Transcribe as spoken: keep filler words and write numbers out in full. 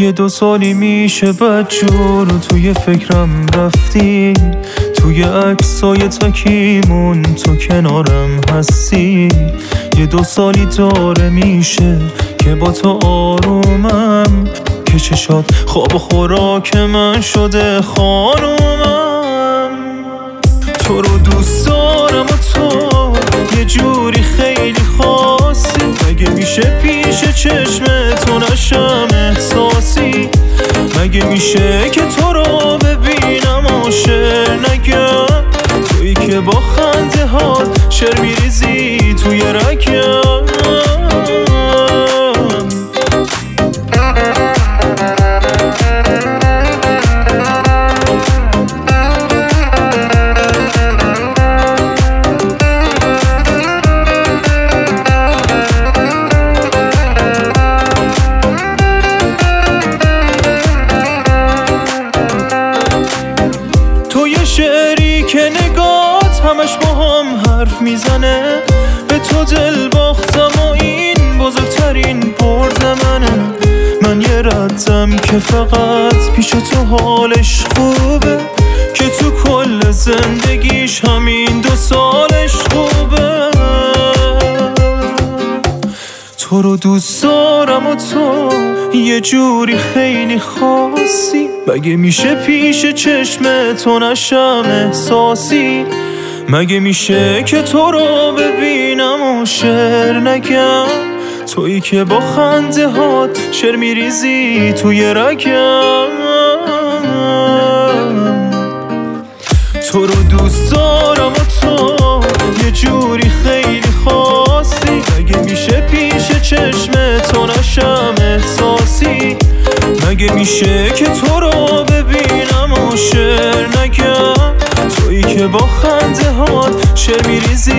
یه دو سالی میشه بدجور توی فکرم رفتی، توی عکسای تکیمون تو کنارم هستی. یه دو سالی داره میشه که با تو آرومم، که چشات خواب و خوراک من شده خانومم. تو رو دوست دارم و تو یه جوری خیلی خاصی، مگه میشه پیش چشم تو نشم احساسی؟ مگه میشه که تو رو ببینم و شعر نگم، تویی که با خنده ها شعر میریزی توی رگم. شعری که نگات همش با هم حرف میزنه، به تو دل باختم و این بزرگترین برد منه. من یه ردم که فقط پیش تو حالش خوبه، که تو کل زندگیش همین دو سالش خوبه. تو رو دوست دارم و تو یه جوری خیلی خاصی، مگه میشه پیش چشم تو نشم احساسی؟ مگه میشه که تو رو ببینم و شعر نگم، تویی که با خنده هات شعر میریزی توی رگم. تو رو دوست دارم و تو یه جوری خیلی خاصی، مگه میشه پیش چشم تو نشم احساسی؟ مگه میشه که تو رو ببینم و شعر نگم، تویی که با خنده هات شعر میریزی